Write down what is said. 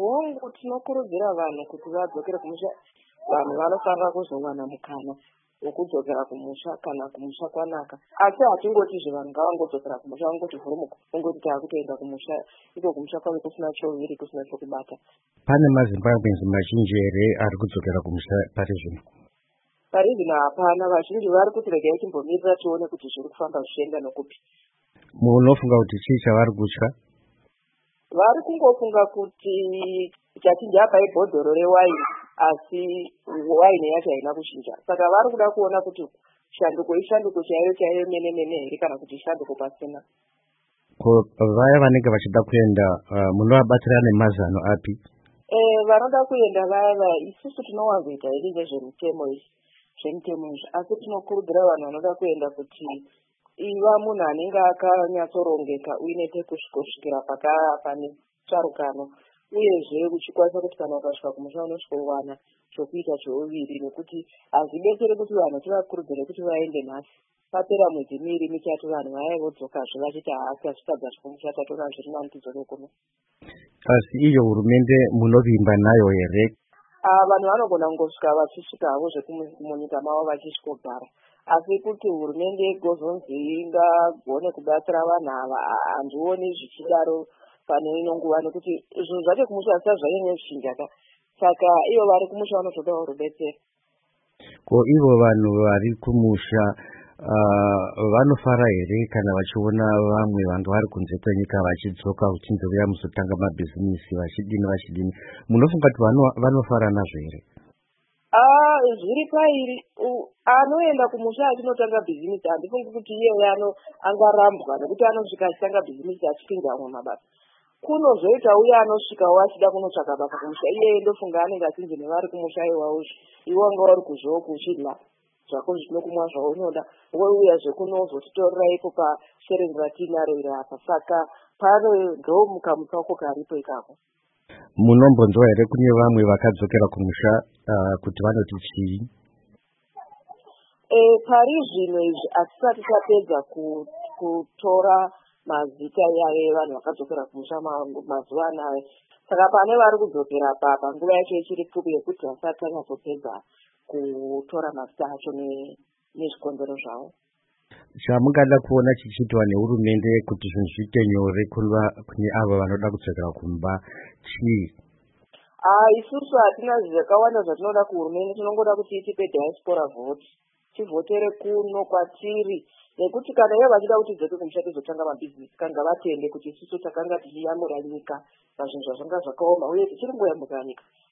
hongu tinokurudzira vanhu kuti vadzokere kumusha. Vanhu vanofanira kuzowana mukana wekudzokera kumusha kana kumusha kwanaka. Asi hatingotizve vanhu ngavangodzokera kumusha vangoti vhurumuka ungoti taakutoenda kumusha, iko kumusha kwavo kusina choviri kusina chokubata. Pane maZimbabwenzi mazhinji here ari kudzokera kumusha pari zvino? Pari zvino hapana, vazhinji vari kuti regai timbomirira tione kuti zviri kufamba zvichienda nokupi. Munofunga kuti chii chavari kutya? Vari kungofunga kuti chatinge apa ibhodhoro rewaini asi waini yacho haina kushinja. Saka vari kuda kuona kuti shanduko ishanduko chaiyo chaiyo mene mene here kana kuti ishanduko pasina. Vaya vanenge vachida kuenda munovabatsira nemazano api? Vanoda kuenda vaya isusu tinowanzoita iri nezvemutemo izvi zvemutemo izvi, asi tinokurudzira vanhu vanoda kuenda kuti iva munhu anenge akanyatsorongeka uine pekusvikosvikira pane tsvarukano, uyezve uchikwanisa kuti kana ukasvika kumusha unosvikowana chokuita cheuviri, nekuti hazvidetsere kuti vanhu tivakurudzire kuti vaende nhasi papera mwedzi miviri mitatu vanhu vaya vodzokazve vachiti haasazvitadza zvikumusha tatora zviri nani tidzoke kuno. Asi iyo hurumende munovimba nayo here? Vanhu vanogona kungosvika vachisvika havo zvekumunyika mavo vachisvikogara, asi kuti hurumende igozonzi ingagone kubatsira vanhu ava handioni zvichidaro pane ino nguva, nekuti zvinhu zvacho kumusha hazvisati zvanyanya kuchinjaka. Saka iyo vari kumusha vanotodawo rudetsero. Ko ivo vanhu vari kumusha vanofara here kana vachiona vamwe vanga vari kunze kwenyika vachidzoka uchinzovira muzotanga mabhizinisi vachidini? Munofunga kuti vanofara nazvo here? Zviri pairi. Anoenda kumusha achinotanga bhizinisi handifungi kuti iyeye angarambwa, nekuti anosvika achitanga bhizinisi achipinda amwe mabasa. Kunozoita uye anosvikawo achida kunotsvaka basa kumusha, iyeye ndofunga anenge achinzi nevari kumusha iwawo iwo anga vari kuzvowo kuchidla zvako zvinokumwa zvaunoda, wouya zvekunozotitorera ipo pashereni ratinaro iri apa. Saka pane ndomukamutsauko karipo ikako. Munombonzwa here kune vamwe vakadzokera kumusha kuti vanoti chii? Pari zvino izvi hatisati tapedza kutora mazita evanhu vakadzokera kumusha mazuva anayo. Saka pane vari kudzokera panguva yacho ichiri pfupi yekuti vasati tanyatsopedza kutora mazita acho nezvikonzero zvavo. Chamungada kuona chichiitwa nehurumende kuti zvinhu zviite nyore kune avo vanoda kudzokera kumba chii? Isusu hatina zvakawanda zvatinoda kuhurumende, tinongoda kuti itipe diaspora vote, tivhotere kuno kwatiri, nekuti kana ivo vachida kuti dzoke kumusha tizotanga mabhizinesi kanga vatende kuti isusu takanga tichiyamura nyika pazvinhu zvazvanga zvakaoma, uye tichiri ngoyamura nyika